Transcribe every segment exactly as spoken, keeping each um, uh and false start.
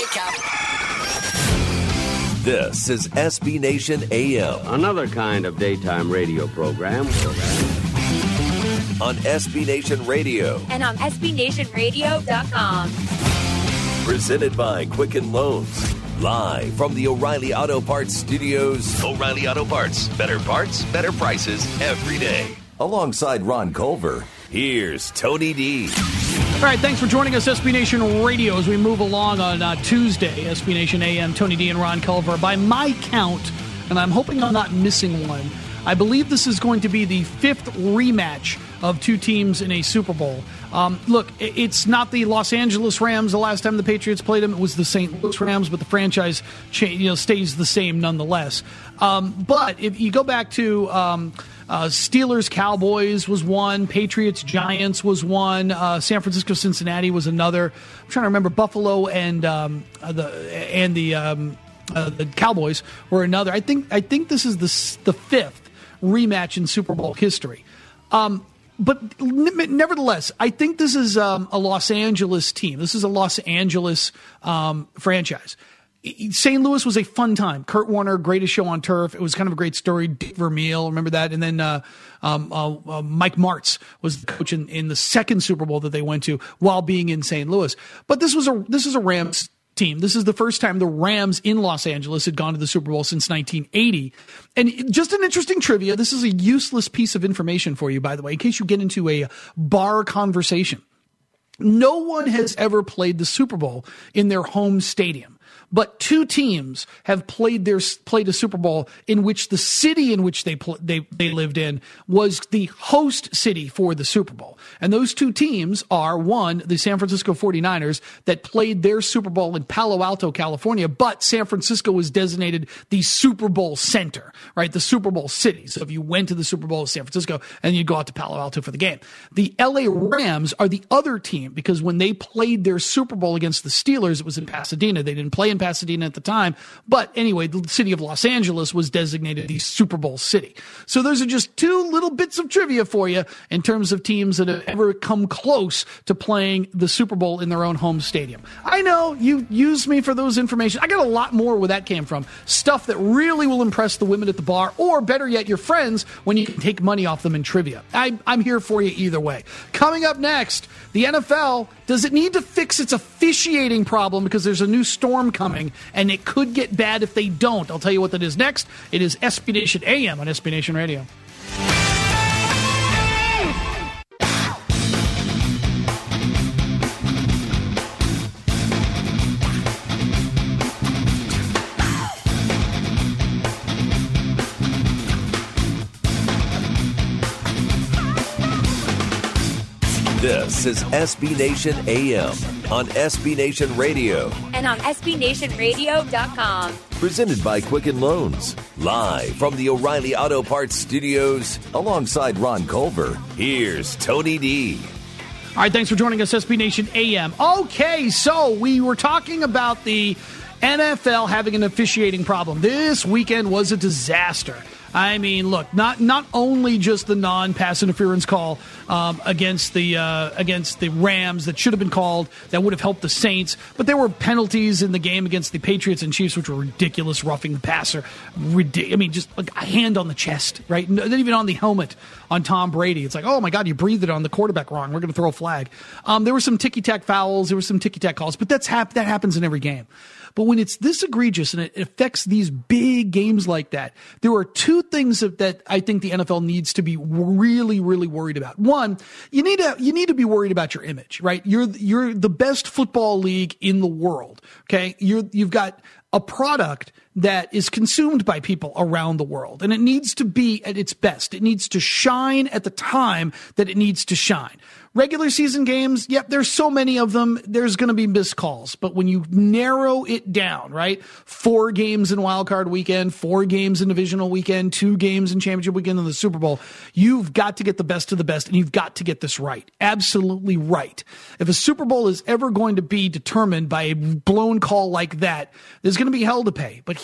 Wake up. This is S B Nation A M. Another kind of daytime radio program. On S B Nation Radio. And on S B Nation Radio dot com. Presented by Quicken Loans. Live from the O'Reilly Auto Parts Studios. O'Reilly Auto Parts. Better parts, better prices every day. Alongside Ron Culver, here's Tony D. All right, thanks for joining us, S B Nation Radio, as we move along on uh, Tuesday. S B Nation A M, Tony D and Ron Culver. By my count, and I'm hoping I'm not missing one, I believe this is going to be the fifth rematch of two teams in a Super Bowl. Um, look, it's not the Los Angeles Rams. The last time the Patriots played them, it was the Saint Louis Rams, but the franchise cha- you know, stays the same nonetheless. Um, but if you go back to um, uh, Steelers Cowboys was one, Patriots Giants was one, uh, San Francisco Cincinnati was another. I'm trying to remember Buffalo and um, uh, the and the um, uh, the Cowboys were another. I think I think this is the the fifth rematch in Super Bowl history. Um, But nevertheless, I think this is um, a Los Angeles team. This is a Los Angeles um, franchise. Saint Louis was a fun time. Kurt Warner, greatest show on turf. It was kind of a great story. Dick Vermeil, remember that? And then uh, um, uh, uh, Mike Martz was the coach in, in the second Super Bowl that they went to while being in Saint Louis. But this was a this is a Rams team. This is the first time the Rams in Los Angeles had gone to the Super Bowl since nineteen eighty. And just an interesting trivia. This is a useless piece of information for you, by the way, in case you get into a bar conversation. No one has ever played the Super Bowl in their home stadium. But two teams have played their played a Super Bowl in which the city in which they pl- they they lived in was the host city for the Super Bowl. And those two teams are, one, the San Francisco forty-niners that played their Super Bowl in Palo Alto, California, but San Francisco was designated the Super Bowl center, right? The Super Bowl city. So if you went to the Super Bowl in San Francisco and you go out to Palo Alto for the game. The L A Rams are the other team because when they played their Super Bowl against the Steelers, it was in Pasadena. They didn't play in Pasadena at the time. But anyway, the city of Los Angeles was designated the Super Bowl city. So those are just two little bits of trivia for you in terms of teams that have ever come close to playing the Super Bowl in their own home stadium. I know you used me for those information. I got a lot more where that came from. Stuff that really will impress the women at the bar, or better yet, your friends when you can take money off them in trivia. I, I'm here for you either way. Coming up next, the N F L, does it need to fix its officiating problem because there's a new storm coming? And it could get bad if they don't. I'll tell you what that is next. It is S B Nation A M on S B Nation Radio. This is S B Nation A M on S B Nation Radio. And on S B Nation Radio dot com. Presented by Quicken Loans. Live from the O'Reilly Auto Parts Studios. Alongside Ron Culver, here's Tony D. All right, thanks for joining us, S B Nation A M. Okay, so we were talking about the N F L having an officiating problem. This weekend was a disaster. I mean, look, not not only just the non-pass interference call um, against the uh, against the Rams that should have been called that would have helped the Saints, but there were penalties in the game against the Patriots and Chiefs which were ridiculous, roughing the passer. Ridic- I mean, just like a hand on the chest, right? Not even on the helmet on Tom Brady. It's like, oh my God, you breathed it on the quarterback wrong. We're going to throw a flag. Um, there were some ticky-tack fouls. There were some ticky-tack calls, but that's hap- that happens in every game. But when it's this egregious and it affects these big games like that, there are two things that, that I think the N F L needs to be really, really worried about. One, you need to you need to be worried about your image, right? You're you're the best football league in the world. Okay, you're you've got a product that is consumed by people around the world, and it needs to be at its best. It needs to shine at the time that it needs to shine. Regular season games, yep, there's so many of them, there's going to be missed calls. But when you narrow it down, right, four games in Wild Card Weekend, four games in Divisional Weekend, two games in Championship Weekend in the Super Bowl, you've got to get the best of the best, and you've got to get this right. Absolutely right. If a Super Bowl is ever going to be determined by a blown call like that, there's going to be hell to pay. But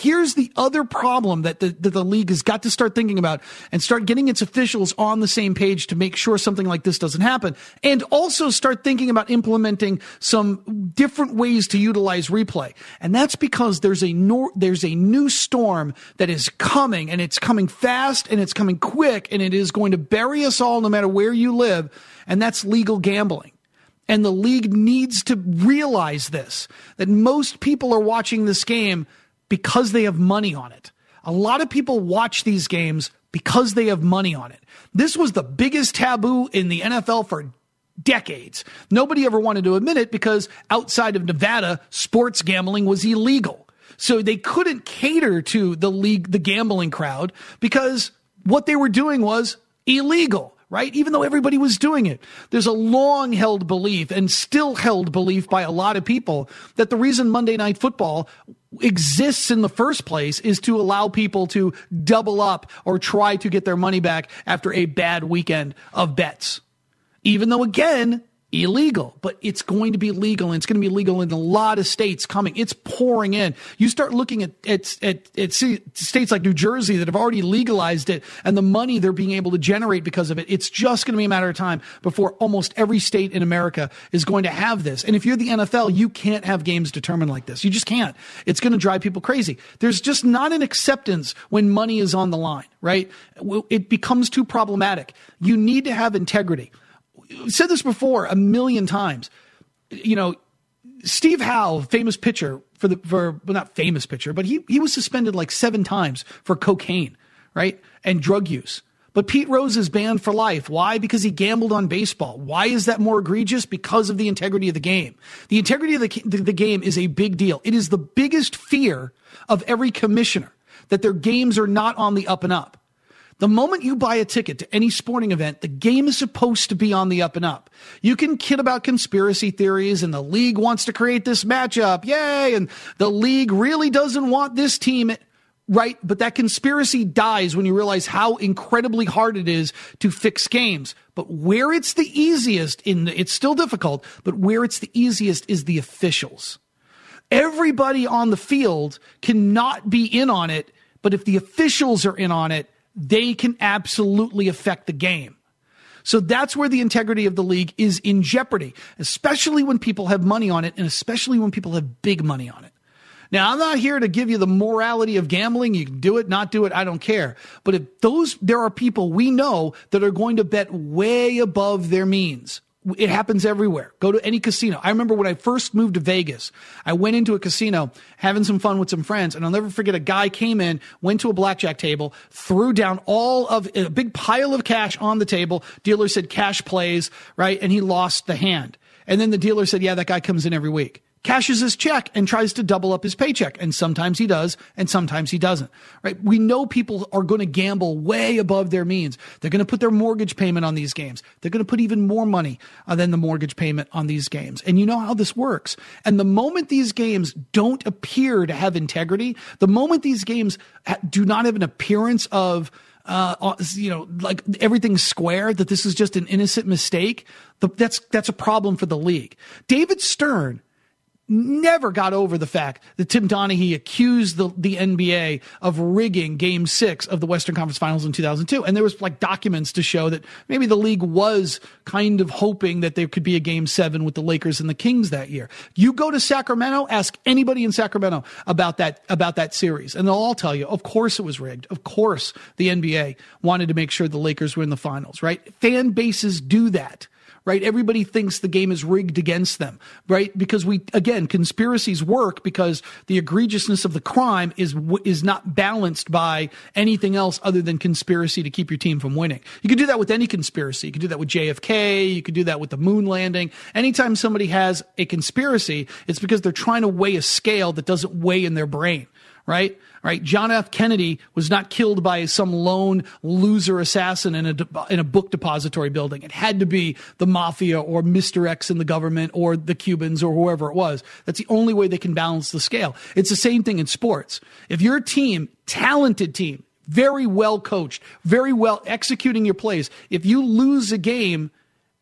here's the other problem that the, that the league has got to start thinking about and start getting its officials on the same page to make sure something like this doesn't happen. And also start thinking about implementing some different ways to utilize replay. And that's because there's a nor- there's a new storm that is coming, and it's coming fast and it's coming quick, and it is going to bury us all no matter where you live. And that's legal gambling. And the league needs to realize this, that most people are watching this game because they have money on it. A lot of people watch these games because they have money on it. This was the biggest taboo in the N F L for decades. Nobody ever wanted to admit it because outside of Nevada, sports gambling was illegal. So they couldn't cater to the league, the gambling crowd, because what they were doing was illegal. Right? Even though everybody was doing it, there's a long held belief and still held belief by a lot of people that the reason Monday Night Football exists in the first place is to allow people to double up or try to get their money back after a bad weekend of bets. Even though, again, illegal, but it's going to be legal, and it's going to be legal in a lot of states coming. It's pouring in. You start looking at, at, at, at states like New Jersey that have already legalized it, and the money they're being able to generate because of it. It's just going to be a matter of time before almost every state in America is going to have this. And if you're the N F L, you can't have games determined like this. You just can't. It's going to drive people crazy. There's just not an acceptance when money is on the line, right? It becomes too problematic. You need to have integrity. Said this before a million times. You know, Steve Howe, famous pitcher for the for well, not famous pitcher, but he he was suspended like seven times for cocaine, right, and drug use. But Pete Rose is banned for life. Why? Because he gambled on baseball. Why is that more egregious? Because of the integrity of the game. The integrity of the the, the game is a big deal. It is the biggest fear of every commissioner, that their games are not on the up and up. The moment you buy a ticket to any sporting event, the game is supposed to be on the up and up. You can kid about conspiracy theories, and the league wants to create this matchup. Yay. And the league really doesn't want this team, right? But that conspiracy dies when you realize how incredibly hard it is to fix games. But where it's the easiest, in the, it's still difficult, but where it's the easiest is the officials. Everybody on the field cannot be in on it, but if the officials are in on it, they can absolutely affect the game. So that's where the integrity of the league is in jeopardy, especially when people have money on it, and especially when people have big money on it. Now, I'm not here to give you the morality of gambling. You can do it, not do it. I don't care. But if those, there are people we know that are going to bet way above their means. It happens everywhere. Go to any casino. I remember when I first moved to Vegas, I went into a casino having some fun with some friends, and I'll never forget, a guy came in, went to a blackjack table, threw down all of a big pile of cash on the table. Dealer said cash plays, right? And he lost the hand. And then the dealer said, yeah, that guy comes in every week. Cashes his check and tries to double up his paycheck. And sometimes he does, and sometimes he doesn't, right? We know people are going to gamble way above their means. They're going to put their mortgage payment on these games. They're going to put even more money uh, than the mortgage payment on these games. And you know how this works. And the moment these games don't appear to have integrity, the moment these games ha- do not have an appearance of Uh, you know, like everything's square, that this is just an innocent mistake, the, that's, that's a problem for the league. David Stern never got over the fact that Tim Donaghy accused the, the N B A of rigging game six of the Western Conference Finals in two thousand two. And there was like documents to show that maybe the league was kind of hoping that there could be a game seven with the Lakers and the Kings that year. You go to Sacramento, ask anybody in Sacramento about that, about that series, and they'll all tell you, of course it was rigged. Of course the N B A wanted to make sure the Lakers were in the finals, right? Fan bases do that. Right? Everybody thinks the game is rigged against them, right? Because we, again, conspiracies work because the egregiousness of the crime is, is not balanced by anything else other than conspiracy to keep your team from winning. You could do that with any conspiracy. You could do that with J F K. You could do that with the moon landing. Anytime somebody has a conspiracy, it's because they're trying to weigh a scale that doesn't weigh in their brain. Right? Right. John F. Kennedy was not killed by some lone loser assassin in a, de- in a book depository building. It had to be the mafia or Mister X in the government or the Cubans or whoever it was. That's the only way they can balance the scale. It's the same thing in sports. If your team, talented team, very well coached, very well executing your plays, if you lose a game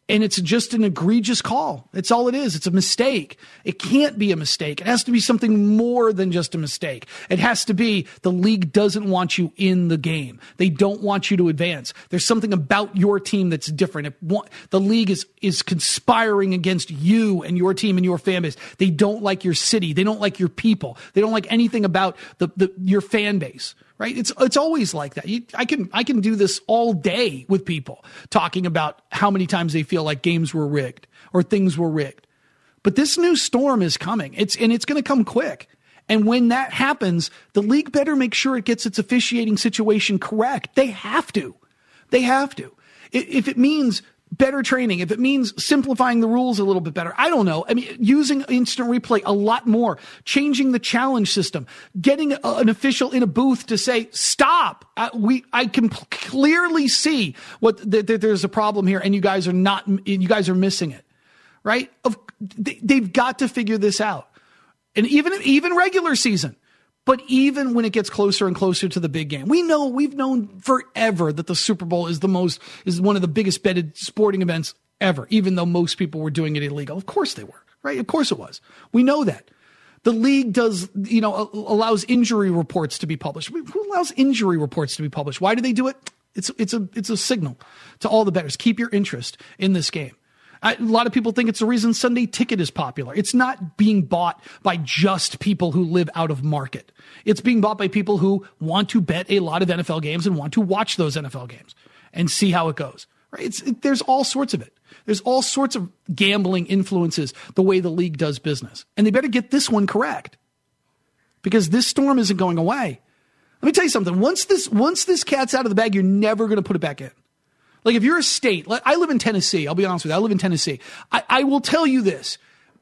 And it's just an egregious call. It's all it is. It's a mistake. It can't be a mistake. It has to be something more than just a mistake. It has to be the league doesn't want you in the game. They don't want you to advance. There's something about your team that's different. If the league is, is conspiring against you and your team and your fan base. They don't like your city. They don't like your people. They don't like anything about the, the your fan base. Right? It's it's always like that. You, I can I can do this all day with people talking about how many times they feel like games were rigged or things were rigged. But this new storm is coming. It's and it's going to come quick. And when that happens, the league better make sure it gets its officiating situation correct. They have to. They have to. If it means better training, if it means simplifying the rules a little bit better, I don't know. I mean, using instant replay a lot more, changing the challenge system, getting a, an official in a booth to say, stop. Uh, we, I can p- clearly see what that th- there's a problem here and you guys are not, you guys are missing it, right? Of, they, they've got to figure this out. And even, even regular season. But even when it gets closer and closer to the big game, we know, we've known forever that the Super Bowl is the most, is one of the biggest betted sporting events ever, even though most people were doing it illegal. Of course they were, right? Of course it was. We know that. The league does, you know, allows injury reports to be published. Who allows injury reports to be published? Why do they do it? It's, it's a, it's a signal to all the bettors. Keep your interest in this game. I, a lot of people think it's the reason Sunday Ticket is popular. It's not being bought by just people who live out of market. It's being bought by people who want to bet a lot of N F L games and want to watch those N F L games and see how it goes. Right? It's, it, there's all sorts of it. There's all sorts of gambling influences the way the league does business. And they better get this one correct because this storm isn't going away. Let me tell you something. Once this, once this cat's out of the bag, you're never going to put it back in. Like if you're a state, like I live in Tennessee, I'll be honest with you, I live in Tennessee. I, I will tell you this.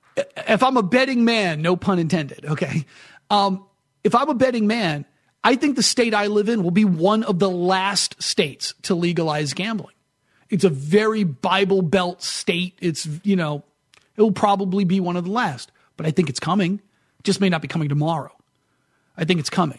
If I'm a betting man, no pun intended, okay? Um, if I'm a betting man, I think the state I live in will be one of the last states to legalize gambling. It's a very Bible Belt state. It's, you know, it will probably be one of the last. But I think it's coming. It just may not be coming tomorrow. I think it's coming.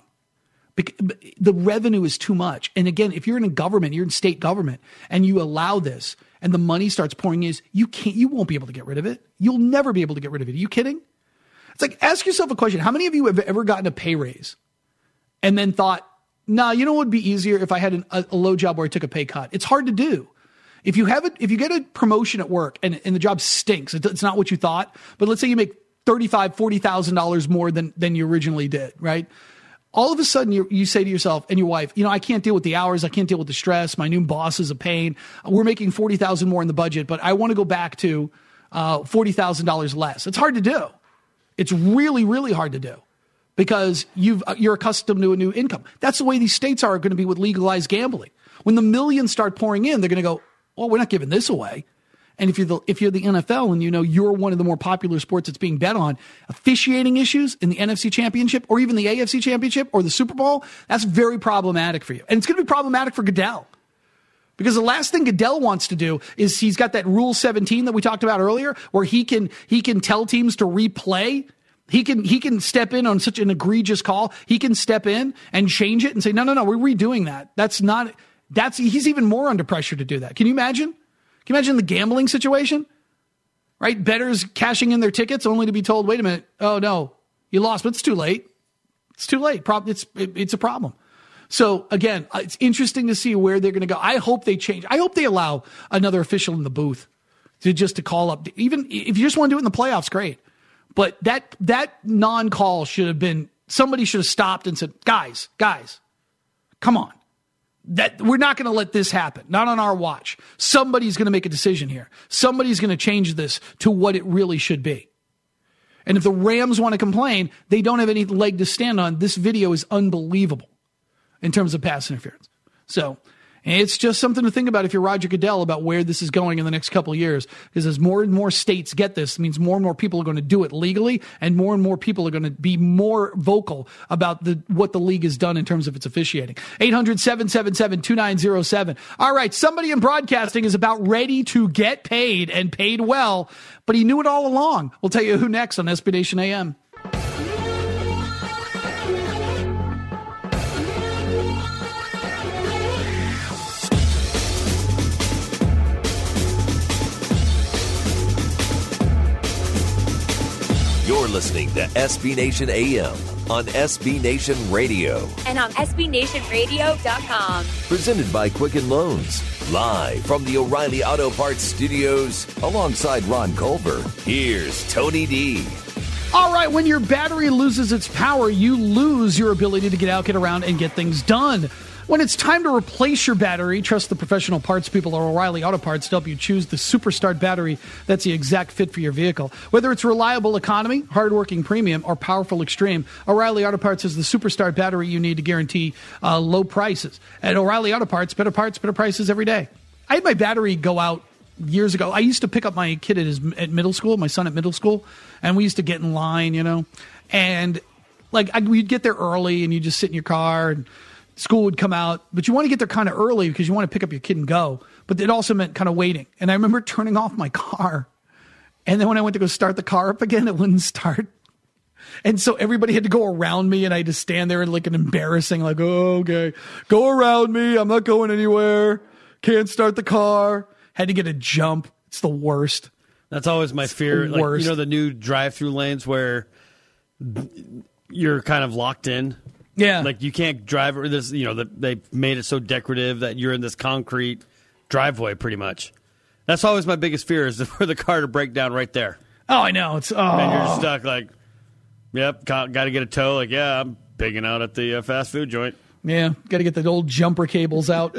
The revenue is too much. And again, if you're in a government, you're in state government, and you allow this and the money starts pouring in, you can't, you won't be able to get rid of it. You'll never be able to get rid of it. Are you kidding? It's like, ask yourself a question. How many of you have ever gotten a pay raise and then thought, nah, you know what would be easier if I had an, a, a low job where I took a pay cut? It's hard to do. If you have it, if you get a promotion at work and, and the job stinks, it, it's not what you thought, but let's say you make thirty-five thousand dollars, forty thousand dollars more than, than you originally did, right? All of a sudden, you, you say to yourself and your wife, you know, I can't deal with the hours. I can't deal with the stress. My new boss is a pain. We're making forty thousand dollars more in the budget, but I want to go back to uh, forty thousand dollars less. It's hard to do. It's really, really hard to do because you've, you're accustomed to a new income. That's the way these states are going to be with legalized gambling. When the millions start pouring in, they're going to go, well, we're not giving this away. And if you're the, if you're the N F L and you know you're one of the more popular sports that's being bet on, officiating issues in the N F C Championship or even the A F C Championship or the Super Bowl, that's very problematic for you. And it's going to be problematic for Goodell. Because the last thing Goodell wants to do is he's got that Rule seventeen that we talked about earlier where he can he can tell teams to replay. He can he can step in on such an egregious call. He can step in and change it and say, no, no, no, we're redoing that. That's not that's he's even more under pressure to do that. Can you imagine? Can you imagine the gambling situation? Right? Bettors cashing in their tickets only to be told, wait a minute, oh no, you lost, but it's too late. It's too late. It's it's a problem. So again, it's interesting to see where they're going to go. I hope they change. I hope they allow another official in the booth to just to call up. Even if you just want to do it in the playoffs, great. But that that non-call should have been, somebody should have stopped and said, guys, guys, come on. That we're not going to let this happen. Not on our watch. Somebody's going to make a decision here. Somebody's going to change this to what it really should be. And if the Rams want to complain, they don't have any leg to stand on. This video is unbelievable in terms of pass interference. So it's just something to think about if you're Roger Goodell about where this is going in the next couple of years. Because as more and more states get this, it means more and more people are going to do it legally, and more and more people are going to be more vocal about the what the league has done in terms of its officiating. eight hundred, seven seven seven, two nine zero seven. All right, somebody in broadcasting is about ready to get paid and paid well, but he knew it all along. We'll tell you who next on S B Nation A M. listening to S B Nation A M on S B Nation Radio. And on S B Nation Radio dot com. Presented by Quicken Loans. Live from the O'Reilly Auto Parts Studios alongside Ron Culver. Here's Tony D. All right, when your battery loses its power, you lose your ability to get out, get around, and get things done. When it's time to replace your battery, trust the professional parts people at O'Reilly Auto Parts to help you choose the Superstart battery that's the exact fit for your vehicle. Whether it's reliable economy, hardworking premium, or powerful extreme, O'Reilly Auto Parts is the Superstart battery you need to guarantee uh, low prices. At O'Reilly Auto Parts, better parts, better prices every day. I had my battery go out years ago. I used to pick up my kid at, his, at middle school, my son at middle school, and we used to get in line, you know, and like I, we'd get there early and you just sit in your car and school would come out, but you want to get there kind of early because you want to pick up your kid and go. But it also meant kind of waiting. And I remember turning off my car. And then when I went to go start the car up again, it wouldn't start. And so everybody had to go around me and I had to stand there and like an embarrassing, like, oh, okay, go around me. I'm not going anywhere. Can't start the car. Had to get a jump. It's the worst. That's always my it's fear. Like, worst. you know, the new drive-through lanes where you're kind of locked in. Yeah. Like you can't drive or this, you know, the, they made it so decorative that you're in this concrete driveway pretty much. That's always my biggest fear is for the car to break down right there. Oh, I know. It's, oh. And you're stuck like, yep, got, got to get a tow. Like, yeah, I'm pigging out at the uh, fast food joint. Yeah. Got to get the old jumper cables out.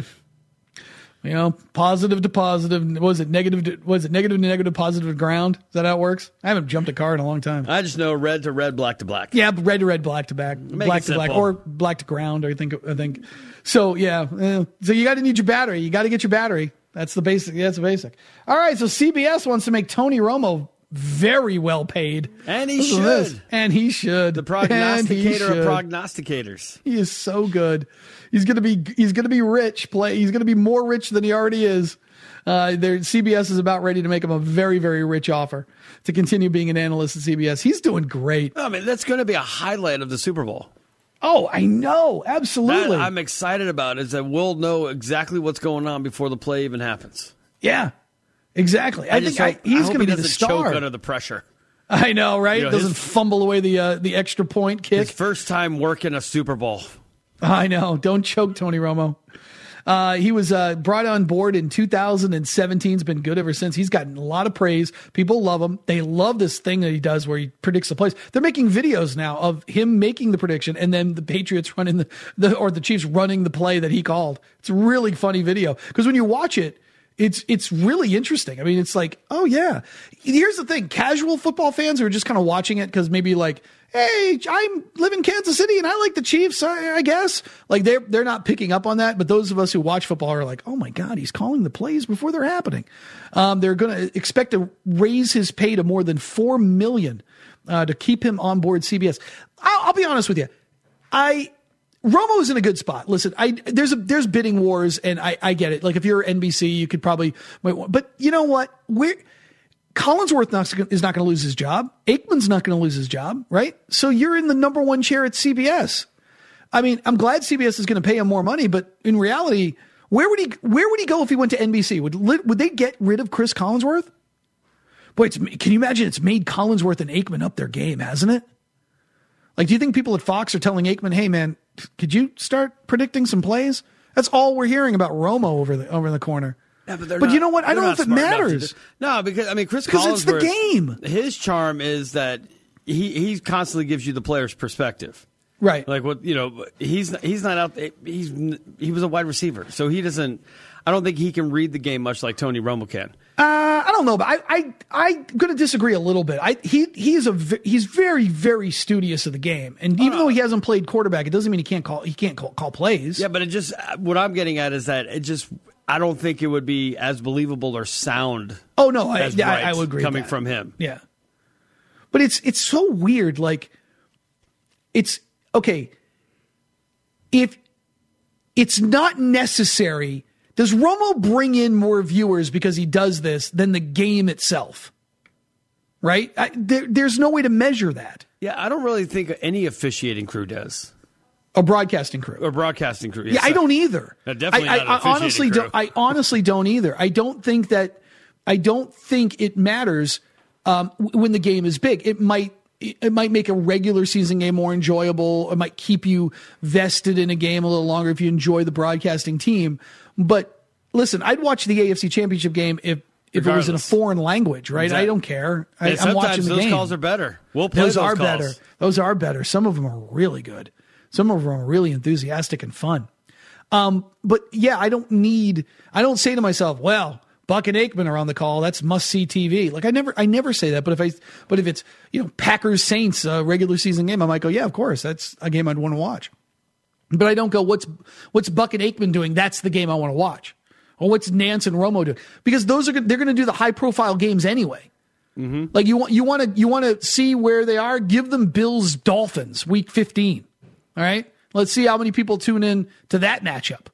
You know, positive to positive. What was it? Negative to, was it negative to negative, positive to ground? Is that how it works? I haven't jumped a car in a long time. I just know red to red, black to black. Yeah, red to red, black to black, Make black it to black, simple. or black to ground. I think. I think. So yeah. eh, So you got to need your battery. You got to get your battery. That's the basic. That's the basic. All right. So C B S wants to make Tony Romo very well paid, And he Listen to this. should. And he should. The And he prognosticator of should. prognosticators. He is so good. He's gonna be. He's gonna be rich. Play. He's gonna be more rich than he already is. Uh, there, C B S is about ready to make him a very, very rich offer to continue being an analyst at C B S. He's doing great. I mean, that's going to be a highlight of the Super Bowl. Oh, I know. Absolutely. That I'm excited about is that we'll know exactly what's going on before the play even happens. Yeah, exactly. I, I think just I, hope, he's I hope going he to be the doesn't star. choke under the pressure. I know, right? You know, Doesn't his- fumble away the uh, the extra point kick. His first time working a Super Bowl. I know. Don't choke, Tony Romo. Uh, he was uh, brought on board in two thousand seventeen. He's been good ever since. He's gotten a lot of praise. People love him. They love this thing that he does where he predicts the plays. They're making videos now of him making the prediction and then the Patriots running the, the or the Chiefs running the play that he called. It's a really funny video because when you watch it, it's it's really interesting. I mean, it's like, oh yeah. Here's the thing: casual football fans who are just kind of watching it because maybe like, hey, I live in Kansas City and I like the Chiefs, I, I guess. Like they're they're not picking up on that, but those of us who watch football are like, oh my God, he's calling the plays before they're happening. Um, they're going to expect to raise his pay to more than four million dollars uh, to keep him on board C B S. I'll, I'll be honest with you, I. Romo's in a good spot. Listen, I there's a there's bidding wars, and I, I get it. Like if you're N B C, you could probably wait. But you know what? We're Collinsworth not, is not going to lose his job. Aikman's not going to lose his job, right? So you're in the number one chair at C B S. I mean, I'm glad C B S is going to pay him more money, but in reality, where would he where would he go if he went to N B C? Would would they get rid of Chris Collinsworth? Boy, it's, can you imagine? It's made Collinsworth and Aikman up their game, hasn't it? Like, do you think people at Fox are telling Aikman, "Hey, man, could you start predicting some plays?" That's all we're hearing about Romo over the over in the corner. Yeah, but but not, you know what? I don't know if it smart enough to matters. do- No, because I mean, Chris Because Collinsworth. it's the game. His charm is that he he constantly gives you the player's perspective. Right. Like what you know, he's he's not out. He's he was a wide receiver, so he doesn't. I don't think he can read the game much like Tony Romo can. Uh, I don't know, but I, I, I'm going to disagree a little bit. I, he, he's a, v- he's very, very studious of the game, and even Oh, no. though he hasn't played quarterback, it doesn't mean he can't call, he can't call, call plays. Yeah, but it just what I'm getting at is that it just I don't think it would be as believable or sound. Oh no, I, as yeah, I, right I would agree with coming that. from him. Yeah, but it's, it's so weird. Like, it's okay if it's not necessary. Does Romo bring in more viewers because he does this than the game itself? Right? I, there, there's no way to measure that. Yeah, I don't really think any officiating crew does. A broadcasting crew. Or broadcasting crew. Yeah, I don't either. No, definitely I, not an I, I officiating honestly crew. don't. I honestly don't either. I don't think that. I don't think it matters um, w- when the game is big. It might. it might make a regular season game more enjoyable. It might keep you vested in a game a little longer if you enjoy the broadcasting team. But listen, I'd watch the A F C Championship game if, if it was in a foreign language, right? Exactly. I don't care. I, And I'm watching the those game. calls are better. We'll play those, those are calls. better. Those are better. Some of them are really good. Some of them are really enthusiastic and fun. Um, but yeah, I don't need, I don't say to myself, well, Buck and Aikman are on the call. That's must see T V. Like I never, I never say that. But if I, but if it's, you know, Packers Saints, a regular season game, I might go, yeah, of course. That's a game I'd want to watch. But I don't go, what's, what's Buck and Aikman doing? That's the game I want to watch. Or what's Nance and Romo doing? Because those are, they're going to do the high profile games anyway. Mm-hmm. Like you want, you want to, you want to see where they are. Give them Bills Dolphins week fifteen. All right. Let's see how many people tune in to that matchup.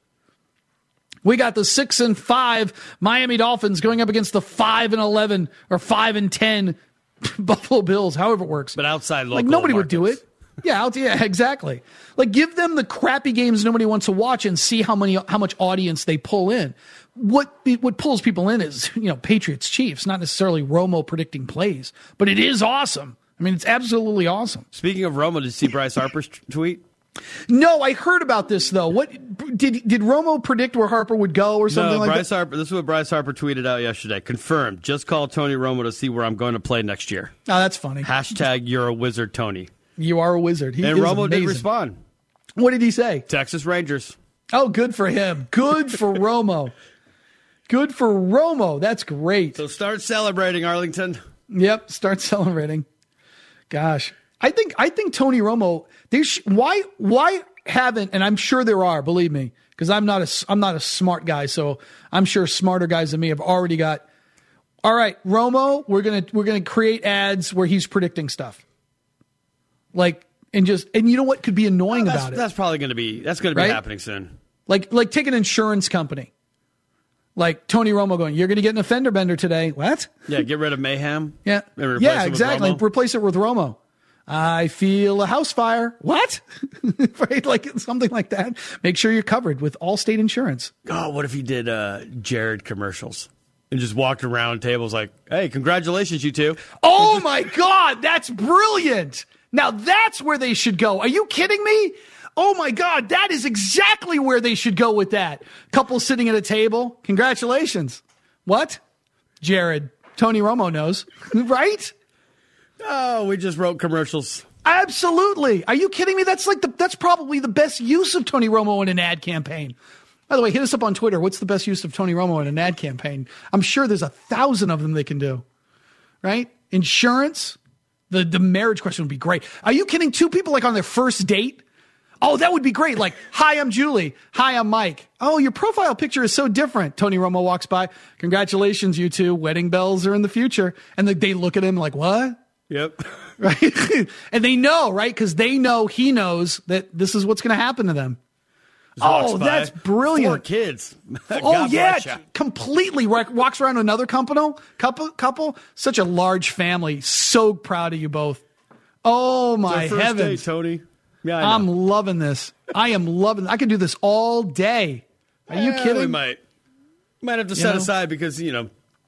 We got the six and five Miami Dolphins going up against the five and eleven or five and ten Buffalo Bills, however it works. But outside local like nobody markets. would do it. Yeah, out, yeah, exactly. Like give them the crappy games nobody wants to watch and see how many how much audience they pull in. What what pulls people in is, you know, Patriots Chiefs, not necessarily Romo predicting plays, but it is awesome. I mean, it's absolutely awesome. Speaking of Romo, did you see Bryce Harper's t- tweet? No, I heard about this though. What did did Romo predict where Harper would go or something no, like Bryce that? Harper. This is what Bryce Harper tweeted out yesterday. Confirmed. Just call Tony Romo to see where I'm going to play next year. Oh, that's funny. Hashtag you're a wizard, Tony. You are a wizard. He and is Romo amazing. did respond. What did he say? Texas Rangers. Oh, good for him. Good for Romo. Good for Romo. That's great. So start celebrating, Arlington. Yep, start celebrating. Gosh, I think I think Tony Romo. They sh- why why haven't? And I'm sure there are. Believe me, because I'm not a I'm not a smart guy. So I'm sure smarter guys than me have already got. All right, Romo, we're gonna we're gonna create ads where he's predicting stuff. Like and just and you know what could be annoying well, about it? That's probably going to be that's going to be Right? happening soon. Like like take an insurance company. Like Tony Romo going, you're going to get an offender bender today. What? Yeah, get rid of Mayhem. Yeah, and replace yeah, it with exactly. Romo. Replace it with Romo. I feel a house fire. What? Right, like something like that. Make sure you're covered with Allstate insurance. Oh, what if he did uh, Jared commercials and just walked around tables like, "Hey, congratulations, you two." Oh my God, that's brilliant. Now that's where they should go. Are you kidding me? Oh my God, that is exactly where they should go with that. Couple sitting at a table. Congratulations. What? Jared. Tony Romo knows, right? Oh, we just wrote commercials. Absolutely. Are you kidding me? That's like the, that's probably the best use of Tony Romo in an ad campaign. By the way, hit us up on Twitter. What's the best use of Tony Romo in an ad campaign? I'm sure there's a thousand of them they can do, right? Insurance. The, the marriage question would be great. Are you kidding? Two people like on their first date? Oh, that would be great. Like, hi, I'm Julie. Hi, I'm Mike. Oh, your profile picture is so different. Tony Romo walks by. Congratulations, you two. Wedding bells are in the future. And the, they look at him like, what? Yep. Right? And they know, right? Because they know he knows that this is what's going to happen to them. Just walks Oh, by. that's brilliant. Four kids. Oh, God yeah. bless ya. Completely. Wa- Walks around another couple, couple, couple. Such a large family. So proud of you both. Oh, my It's our first heavens. date, Tony. Yeah, I know. I'm loving this. I am loving I could do this all day. Are you Eh, kidding? We might. Might have to You set know? aside because, you know,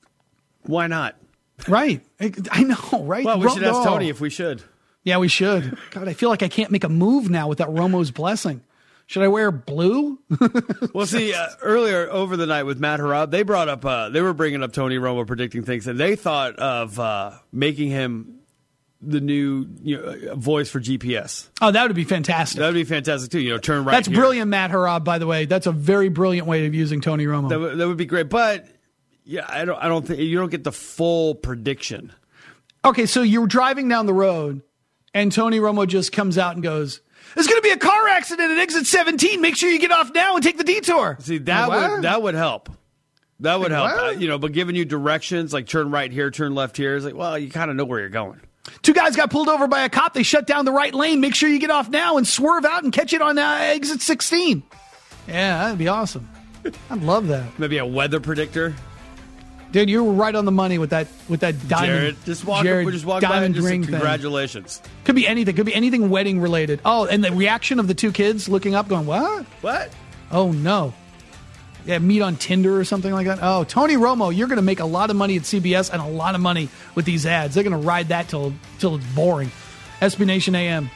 why not? Right. I, I know, right? Well, we Ro- should ask no. Tony if we should. Yeah, we should. God, I feel like I can't make a move now without Romo's blessing. Should I wear blue? Well, see, uh, earlier over the night with Matt Harab, they brought up, uh, they were bringing up Tony Romo predicting things, and they thought of uh, making him the new you know, voice for G P S. Oh, that would be fantastic. That would be fantastic, too. You know, turn right That's here. brilliant, Matt Harab, by the way. That's a very brilliant way of using Tony Romo. That, w- that would be great. But, yeah, I don't, I don't think, you don't get the full prediction. Okay, so you're driving down the road, and Tony Romo just comes out and goes, there's going to be a car accident at exit seventeen. Make sure you get off now and take the detour. See, that Like, what? would that would help. That would Like, help. what? Uh, you know, but giving you directions, like turn right here, turn left here, is like, well, you kind of know where you're going. Two guys got pulled over by a cop. They shut down the right lane. Make sure you get off now and swerve out and catch it on uh, exit sixteen. Yeah, that'd be awesome. I'd love that. Maybe a weather predictor. Dude, you were right on the money with that with that diamond. Jared, just walk, Jared just walk by diamond and just say ring thing. congratulations. Could be anything. Could be anything wedding related. Oh, and the reaction of the two kids looking up, going, "What? What? Oh no!" Yeah, meet on Tinder or something like that. Oh, Tony Romo, you're going to make a lot of money at C B S and a lot of money with these ads. They're going to ride that till till it's boring. S B Nation A M.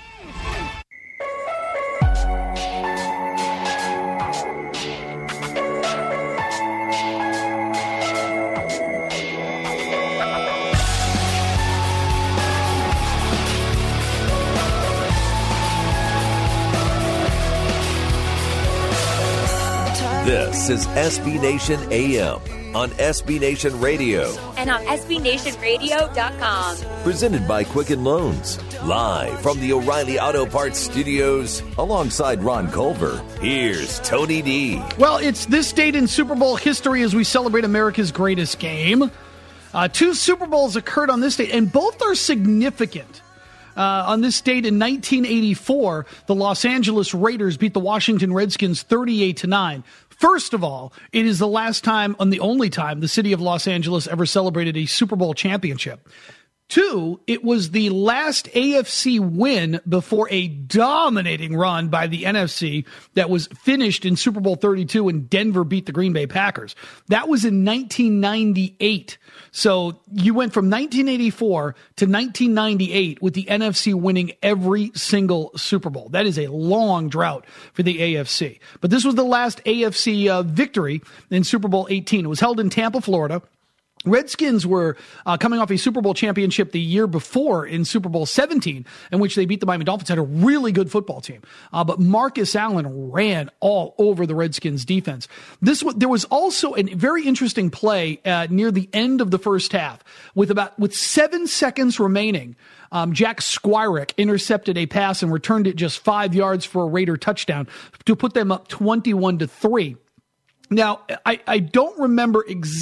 This is S B Nation A M on S B Nation Radio and on S B Nation Radio dot com. Presented by Quicken Loans. Live from the O'Reilly Auto Parts Studios alongside Ron Culver. Here's Tony D. Well, it's this date in Super Bowl history as we celebrate America's greatest game. Uh, two Super Bowls occurred on this date, and both are significant. Uh, on this date in nineteen eighty-four, the Los Angeles Raiders beat the Washington Redskins thirty-eight to nine. First of all, it is the last time, and the only time, the city of Los Angeles ever celebrated a Super Bowl championship. Two, it was the last A F C win before a dominating run by the N F C that was finished in Super Bowl thirty-two when Denver beat the Green Bay Packers. That was in nineteen ninety-eight. So you went from nineteen eighty-four to nineteen ninety-eight with the N F C winning every single Super Bowl. That is a long drought for the A F C. But this was the last A F C uh, victory in Super Bowl eighteen. It was held in Tampa, Florida. Redskins were uh, coming off a Super Bowl championship the year before in Super Bowl seventeen, in which they beat the Miami Dolphins, had a really good football team. Uh, but Marcus Allen ran all over the Redskins defense. This w- There was also a very interesting play uh, near the end of the first half. With about with seven seconds remaining, um, Jack Squirek intercepted a pass and returned it just five yards for a Raider touchdown to put them up twenty-one to three. Now, I, I don't remember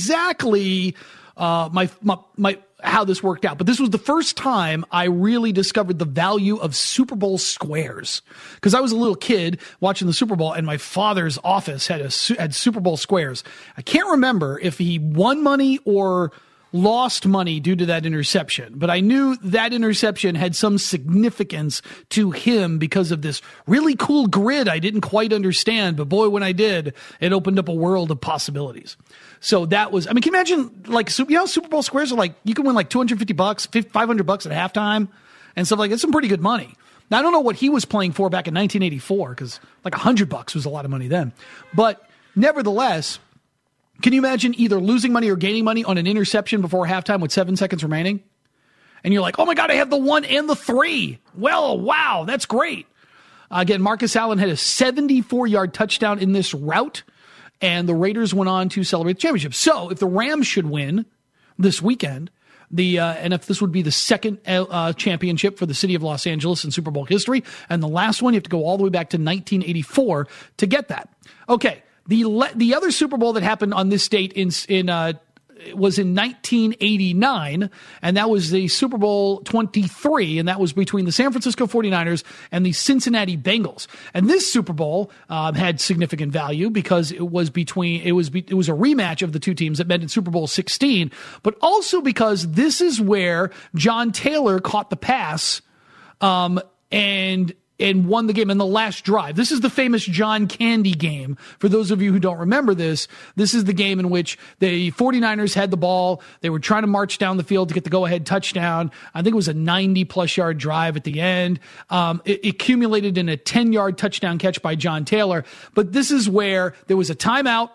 exactly uh, my, my my how this worked out, but this was the first time I really discovered the value of Super Bowl squares. Because I was a little kid watching the Super Bowl, and my father's office had a had Super Bowl squares. I can't remember if he won money or lost money due to that interception, but I knew that interception had some significance to him because of this really cool grid I didn't quite understand, but boy, when I did, it opened up a world of possibilities. So that was, I mean, can you imagine, like, you know, Super Bowl squares are like, you can win like two hundred fifty bucks, five hundred bucks at halftime and stuff like that. It's some pretty good money. Now, I don't know what he was playing for back in nineteen eighty-four, because like one hundred bucks was a lot of money then, but nevertheless, can you imagine either losing money or gaining money on an interception before halftime with seven seconds remaining? And you're like, oh my God, I have the one and the three. Well, wow, that's great. Uh, again, Marcus Allen had a seventy-four-yard touchdown in this route, and the Raiders went on to celebrate the championship. So if the Rams should win this weekend, the uh, and if this would be the second uh, championship for the city of Los Angeles in Super Bowl history, and the last one, you have to go all the way back to nineteen eighty-four to get that. Okay. The le- the other Super Bowl that happened on this date in in uh, was in nineteen eighty-nine, and that was the Super Bowl twenty-three, and that was between the San Francisco forty-niners and the Cincinnati Bengals. And this Super Bowl um, had significant value because it was between it was be- it was a rematch of the two teams that met in Super Bowl sixteen, but also because this is where John Taylor caught the pass um, and. and won the game in the last drive. This is the famous John Candy game. For those of you who don't remember this, this is the game in which the forty-niners had the ball. They were trying to march down the field to get the go-ahead touchdown. I think it was a ninety-plus yard drive at the end. Um, it, it accumulated in a ten-yard touchdown catch by John Taylor. But this is where there was a timeout.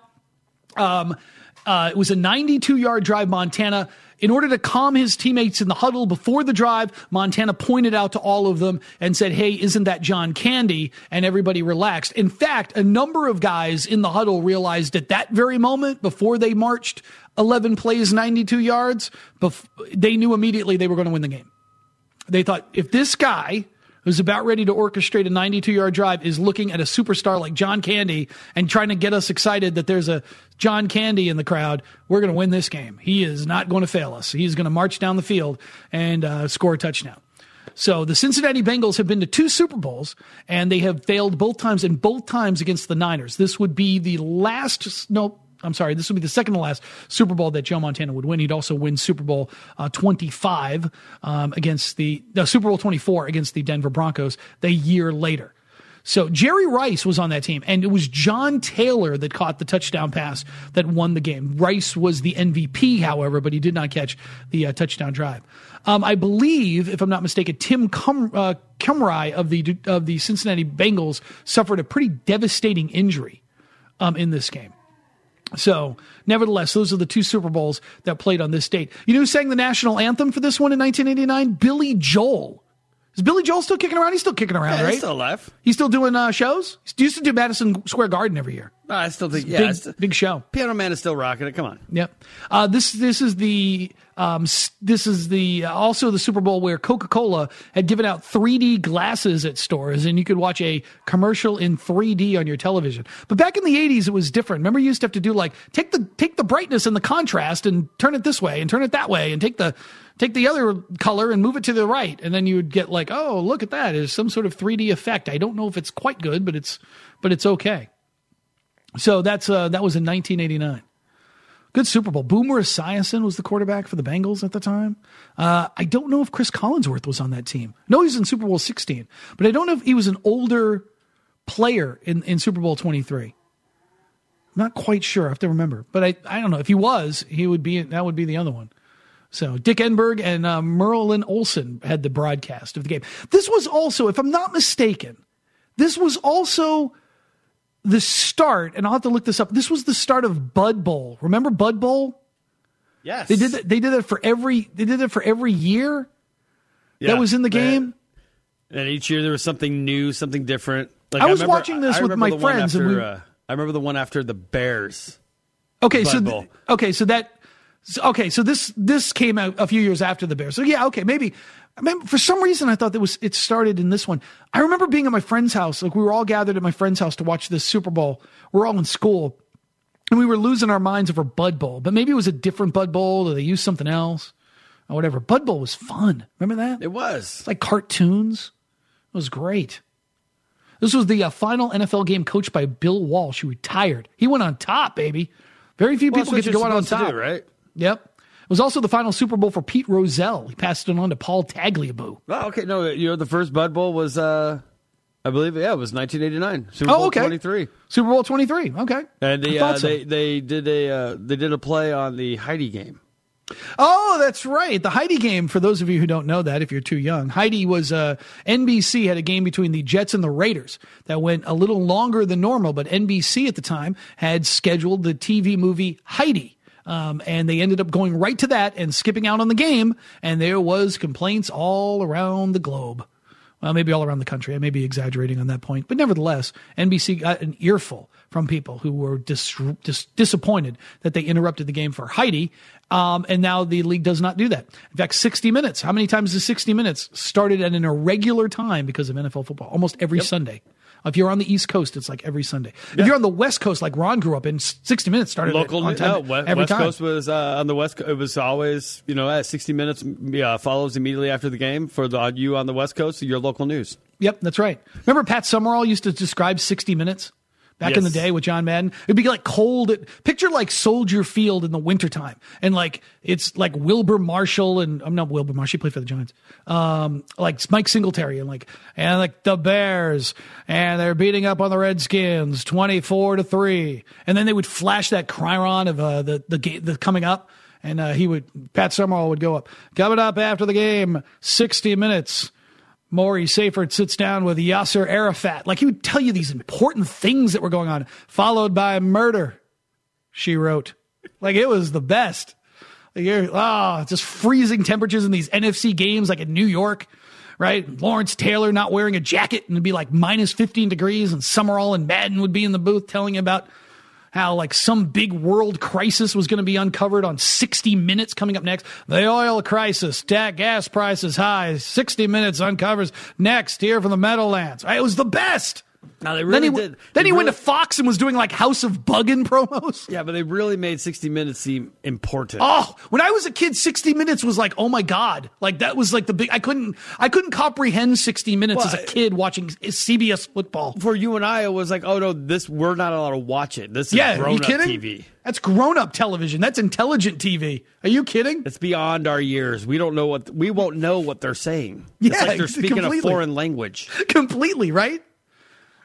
Um, uh, it was a ninety-two-yard drive, Montana. In order to calm his teammates in the huddle before the drive, Montana pointed out to all of them and said, hey, isn't that John Candy? And everybody relaxed. In fact, a number of guys in the huddle realized at that very moment, before they marched eleven plays, ninety-two yards, bef- they knew immediately they were going to win the game. They thought, if this guy who's about ready to orchestrate a ninety-two-yard drive is looking at a superstar like John Candy and trying to get us excited that there's a John Candy in the crowd, we're going to win this game. He is not going to fail us. He's going to march down the field and uh, score a touchdown. So the Cincinnati Bengals have been to two Super Bowls, and they have failed both times, and both times against the Niners. This would be the last, no, I'm sorry, this would be the second to last Super Bowl that Joe Montana would win. He'd also win Super Bowl uh, twenty-five um, against the, the Super Bowl twenty-four against the Denver Broncos the year later. So Jerry Rice was on that team, and it was John Taylor that caught the touchdown pass that won the game. Rice was the M V P, however, but he did not catch the uh, touchdown drive. Um, I believe, if I'm not mistaken, Tim Cum, uh, Cumry of the of the Cincinnati Bengals suffered a pretty devastating injury um, in this game. So, nevertheless, those are the two Super Bowls that played on this date. You know who sang the national anthem for this one in nineteen eighty-nine? Billy Joel. Is Billy Joel still kicking around? He's still kicking around, yeah, right? He's still alive. He's still doing uh, shows? He used to do Madison Square Garden every year. No, I still think, yeah. Big, still, big show. Piano Man is still rocking it. Come on. Yep. Uh, this this is the um, this is the uh, also the Super Bowl where Coca-Cola had given out three D glasses at stores, and you could watch a commercial in three D on your television. But back in the eighties, it was different. Remember, you used to have to do like take the take the brightness and the contrast and turn it this way and turn it that way and take the take the other color and move it to the right, and then you would get like, oh, look at that! It's some sort of three D effect. I don't know if it's quite good, but it's but it's okay. So that's uh, that was in nineteen eighty-nine. Good Super Bowl. Boomer Esiason was the quarterback for the Bengals at the time. Uh, I don't know if Chris Collinsworth was on that team. No, he was in Super Bowl sixteen, but I don't know if he was an older player in, in Super Bowl twenty-three. I'm not quite sure. I have to remember, but I, I don't know if he was. He would be that would be the other one. So Dick Enberg and uh, Merlin Olsen had the broadcast of the game. This was also, if I'm not mistaken, this was also the start, and I'll have to look this up. This was the start of Bud Bowl. Remember Bud Bowl? Yes. They did that, they did that for every they did that for every year yeah, that was in the game. And each year there was something new, something different. Like, I was I remember, watching this I with my friends, after, and we. Uh, I remember the one after the Bears. Okay, Bud so Bowl. th- okay, so that so, okay, so this this came out a few years after the Bears. So yeah, okay, maybe. I mean, for some reason, I thought that was it started in this one. I remember being at my friend's house. Like we were all gathered at my friend's house to watch this Super Bowl. We're all in school, and we were losing our minds over Bud Bowl. But maybe it was a different Bud Bowl, or they used something else, or whatever. Bud Bowl was fun. Remember that? It was. It's like cartoons. It was great. This was the uh, final N F L game coached by Bill Walsh, who retired. He went on top, baby. Very few Well, people get to go out on top, do, right? Yep. It was also the final Super Bowl for Pete Rozelle. He passed it on to Paul Tagliabue. Oh, okay. No, you know, the first Bud Bowl was, uh, I believe, yeah, it was nineteen eighty-nine. Super Oh, Bowl okay. twenty-three. Super Bowl twenty-three. Okay. And I the, thought uh, so. they they did a uh, they did a play on the Heidi game. Oh, that's right. The Heidi game, for those of you who don't know that, if you're too young, Heidi was, uh, N B C had a game between the Jets and the Raiders that went a little longer than normal, but N B C at the time had scheduled the T V movie Heidi. Um, and they ended up going right to that and skipping out on the game. And there was complaints all around the globe. Well, maybe all around the country. I may be exaggerating on that point. But nevertheless, N B C got an earful from people who were dis- dis- disappointed that they interrupted the game for Heidi. Um, and now the league does not do that. In fact, sixty minutes. How many times is sixty minutes started at an irregular time because of N F L football? Almost every Yep. Sunday. If you're on the East Coast, it's like every Sunday. Yeah. If you're on the West Coast, like Ron grew up in, sixty minutes started Local on time no, West, every West time. Coast was uh, on the West. Co- It was always, you know, at sixty minutes uh, follows immediately after the game for the you on the West Coast. Your local news. Yep, that's right. Remember Pat Summerall used to describe sixty minutes back in the Yes. day with John Madden? It'd be like cold. Picture like Soldier Field in the wintertime. And like, it's like Wilbur Marshall and, I'm not Wilbur Marshall, he played for the Giants. Um, like Mike Singletary and like, and like the Bears, and they're beating up on the Redskins twenty-four to three. And then they would flash that chyron of uh, the, the game, the coming up. And uh, he would, Pat Summerall would go up, coming up after the game, sixty minutes. Maury Seyfert sits down with Yasser Arafat. Like, he would tell you these important things that were going on, followed by murder, she wrote. Like, it was the best. Like, you're, oh, just freezing temperatures in these N F C games, like in New York, right? Lawrence Taylor not wearing a jacket, and it'd be like minus fifteen degrees, and Summerall and Madden would be in the booth telling you about how like some big world crisis was going to be uncovered on sixty minutes coming up next. The oil crisis, da- gas prices high, sixty minutes uncovers next here from the Meadowlands. Right? It was the best. No, they then really he, did. Then They he went really- to Fox and was doing like House of Buggin' promos. Yeah, but they really made sixty minutes seem important. Oh, when I was a kid, sixty minutes was like, oh my God. Like that was like the big, I couldn't, I couldn't comprehend sixty minutes Well, as a kid watching C B S football. For you and I, it was like, oh no, this we're not allowed to watch it. This is Yeah, are you grown-up kidding? T V. That's grown-up television. That's intelligent T V. Are you kidding? It's beyond our years. We don't know what we won't know what they're saying. Yeah, it's like they're speaking completely. a foreign language. Completely, right?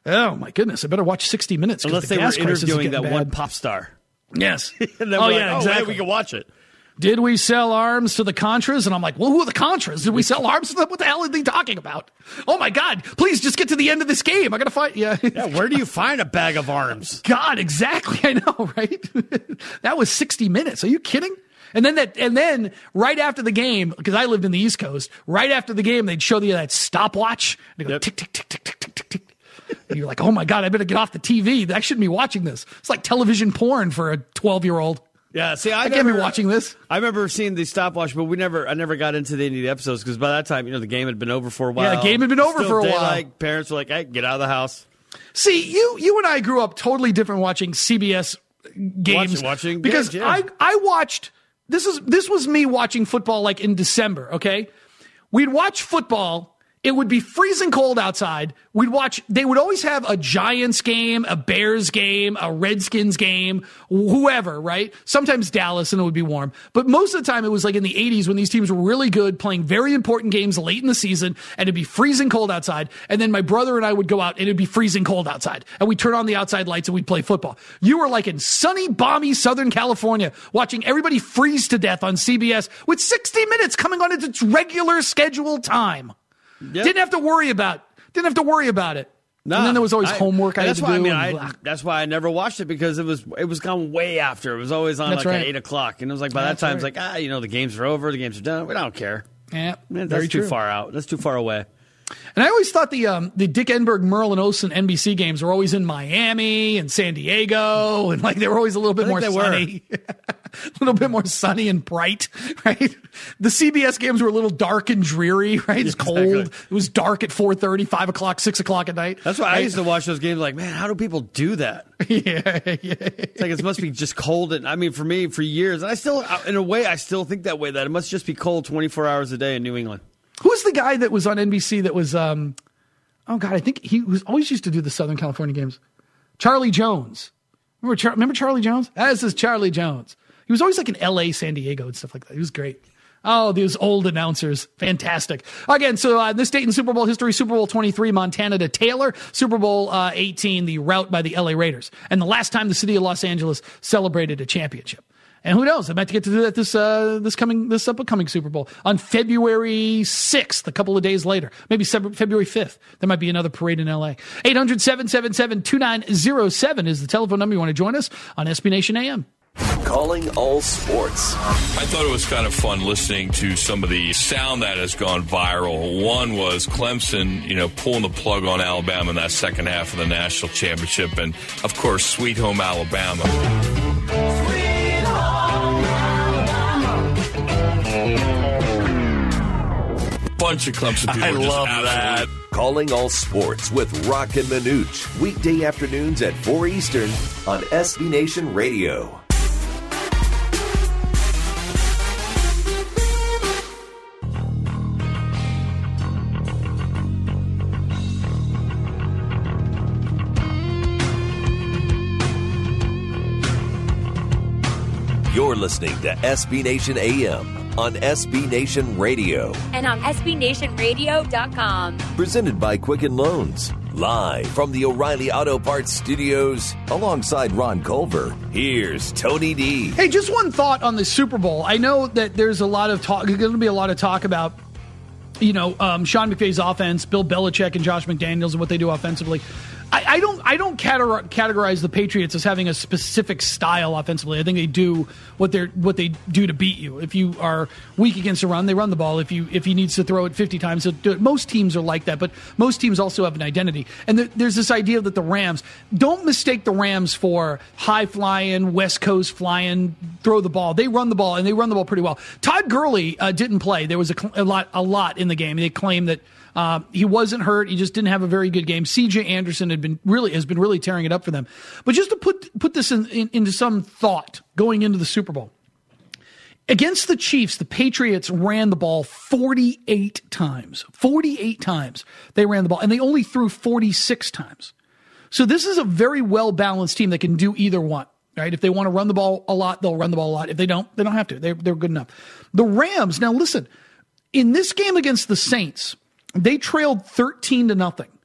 Oh, my goodness. I better watch sixty minutes. Unless the they were gas crisis is interviewing that getting one bad. pop star. Yes. And then oh, we're yeah, like, exactly. Oh, we can watch it. Did we sell arms to the Contras? And I'm like, well, who are the Contras? Did we sell arms to them? What the hell are they talking about? Oh, my God. Please just get to the end of this game. I got to find. Yeah. Yeah, where do you find a bag of arms? God, exactly. I know, right? That was sixty minutes. Are you kidding? And then that, and then right after the game, because I lived in the East Coast, right after the game, they'd show you that stopwatch. They go Yep. tick, tick, tick, tick, tick, tick, tick, tick. And you're like, oh my God, I better get off the T V. I shouldn't be watching this. It's like television porn for a twelve year old. Yeah, see, I, I never, can't be watching this. I remember seeing the stopwatch, but we never, I never got into the, any of the episodes because by that time, you know, the game had been over for a while. Yeah, the game had been over Still for a while. daylight. Parents were like, hey, get out of the house. See, you you and I grew up totally different watching C B S games. Watching- watching because games, yeah. I I watched this is this was me watching football like in December, okay? We'd watch football. It would be freezing cold outside. We'd watch, they would always have a Giants game, a Bears game, a Redskins game, whoever, right? Sometimes Dallas and it would be warm. But most of the time it was like in the eighties when these teams were really good, playing very important games late in the season, and it'd be freezing cold outside. And then my brother and I would go out and it'd be freezing cold outside. And we'd turn on the outside lights and we'd play football. You were like in sunny, balmy Southern California watching everybody freeze to death on C B S with sixty minutes coming on at its regular scheduled time. Yep. Didn't have to worry about. Didn't have to worry about it. Nah, and then there was always I- homework I and had that's to why, do. I mean, and I, blah. that's why I never watched it because it was it was gone way after. It was always on That's like right. at eight o'clock, and it was like by That's that time it's right. like ah, you know, the games are over, the games are done. We don't care. Yeah, Man, very that's too true. far out. That's too far away. And I always thought the um, the Dick Enberg, Merlin Olsen N B C games were always in Miami and San Diego, and like they were always a little bit I more think they were. sunny, a little bit more sunny and bright, right? The C B S games were a little dark and dreary, right? It's Exactly. cold. It was dark at four thirty, five o'clock, six o'clock at night. That's why I Right? used to watch those games. Like, man, how do people do that? yeah, yeah. It's like it must be just cold. And I mean, for me, for years, and I still, in a way, I still think that way. That it must just be cold twenty four hours a day in New England. Who's the guy that was on N B C that was, um, oh God, I think he was always used to do the Southern California games. Charlie Jones. Remember, Char- remember Charlie Jones? Ah, this is Charlie Jones. He was always like in L A, San Diego and stuff like that. He was great. Oh, those old announcers. Fantastic. Again, so uh, this date in Super Bowl history, Super Bowl twenty-three, Montana to Taylor. Super Bowl uh, eighteen, the rout by the L A Raiders. And the last time the city of Los Angeles celebrated a championship. And who knows? I might get to do that this uh, this coming this upcoming Super Bowl on February sixth, a couple of days later, maybe February fifth. There might be another parade in L A. eight hundred, seven seven seven, two nine zero seven is the telephone number you want to join us on S B Nation A M. Calling all sports. I thought it was kind of fun listening to some of the sound that has gone viral. One was Clemson, you know, pulling the plug on Alabama in that second half of the national championship, and of course, Sweet Home Alabama. Bunch of Clemson people I are just love absolutely- that. Calling all sports with Rock and Manooch. Weekday afternoons at four Eastern on S B Nation Radio. You're listening to S B Nation A M on S B Nation Radio. And on S B Nation Radio dot com. Presented by Quicken Loans. Live from the O'Reilly Auto Parts Studios, alongside Ron Culver, here's Tony D. Hey, just one thought on the Super Bowl. I know that there's a lot of talk, there's going to be a lot of talk about, you know, um, Sean McVay's offense, Bill Belichick and Josh McDaniels and what they do offensively. I, I don't I don't categorize the Patriots as having a specific style offensively. I think they do what they what they do to beat you. If you are weak against the run, they run the ball. If you if he needs to throw it fifty times, they'll do it. Most teams are like that, but most teams also have an identity. And th- there's this idea that the Rams, don't mistake the Rams for high flying, West Coast flying, throw the ball. They run the ball, and they run the ball pretty well. Todd Gurley uh, didn't play. There was a, cl- a lot a lot in the game. They claim that Uh, he wasn't hurt. He just didn't have a very good game. C J Anderson had been really has been really tearing it up for them. But just to put put this in, in, into some thought going into the Super Bowl, against the Chiefs, the Patriots ran the ball forty-eight times. forty-eight times they ran the ball, and they only threw forty-six times. So this is a very well balanced team that can do either one. Right? If they want to run the ball a lot, they'll run the ball a lot. If they don't, they don't have to. They're they're good enough. The Rams. Now listen, in this game against the Saints, they trailed thirteen to nothing.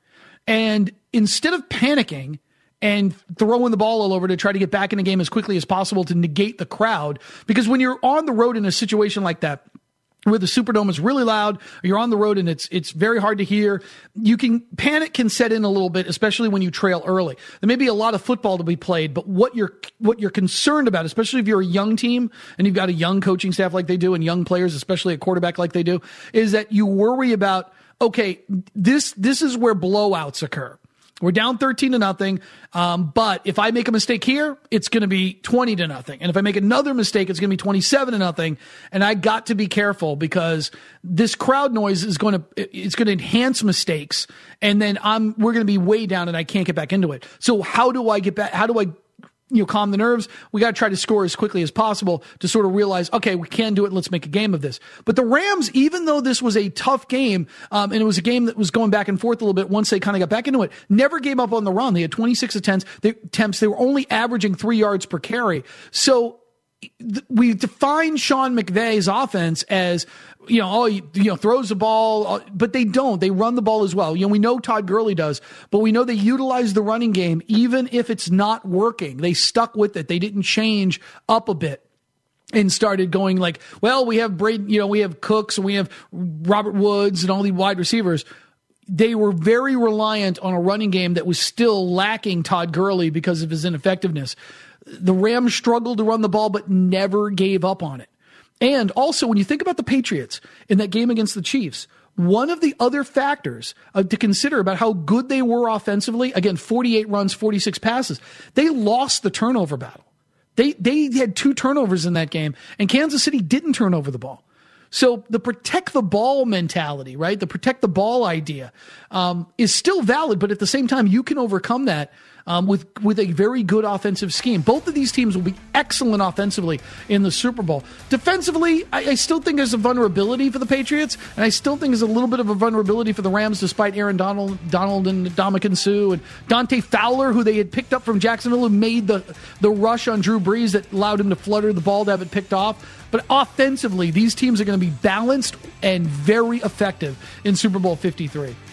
And instead of panicking and throwing the ball all over to try to get back in the game as quickly as possible to negate the crowd, because when you're on the road in a situation like that, where the Superdome is really loud, or you're on the road and it's it's very hard to hear, you can panic can set in a little bit, especially when you trail early. There may be a lot of football to be played, but what you're what you're concerned about, especially if you're a young team and you've got a young coaching staff like they do and young players, especially a quarterback like they do, is that you worry about, okay, this this is where blowouts occur. We're down thirteen to nothing. Um, but if I make a mistake here, it's going to be twenty to nothing. And if I make another mistake, it's going to be twenty-seven to nothing. And I got to be careful because this crowd noise is going to, it's going to enhance mistakes. And then I'm, we're going to be way down and I can't get back into it. So how do I get back? How do I, you know, calm the nerves? We got to try to score as quickly as possible to sort of realize, okay, we can do it. Let's make a game of this. But the Rams, even though this was a tough game, um, and it was a game that was going back and forth a little bit once they kind of got back into it, never gave up on the run. They had twenty-six attempts. They, attempts. They were only averaging three yards per carry. So th- we define Sean McVay's offense as, you know, oh, you, you know, throws the ball, but they don't. They run the ball as well. You know, we know Todd Gurley does, but we know they utilize the running game even if it's not working. They stuck with it. They didn't change up a bit and started going like, well, we have Braden, you know, we have Cooks and we have Robert Woods and all the wide receivers. They were very reliant on a running game that was still lacking Todd Gurley because of his ineffectiveness. The Rams struggled to run the ball, but never gave up on it. And also, when you think about the Patriots in that game against the Chiefs, one of the other factors uh, to consider about how good they were offensively, again, forty-eight runs, forty-six passes, they lost the turnover battle. They they had two turnovers in that game, and Kansas City didn't turn over the ball. So the protect the ball mentality, right, the protect the ball idea um, is still valid, but at the same time, you can overcome that Um, with with a very good offensive scheme. Both of these teams will be excellent offensively in the Super Bowl. Defensively, I, I still think there's a vulnerability for the Patriots, and I still think there's a little bit of a vulnerability for the Rams, despite Aaron Donald, Donald and Ndamukong Suh and Dante Fowler, who they had picked up from Jacksonville, who made the, the rush on Drew Brees that allowed him to flutter the ball to have it picked off. But offensively, these teams are going to be balanced and very effective in Super Bowl fifty-three.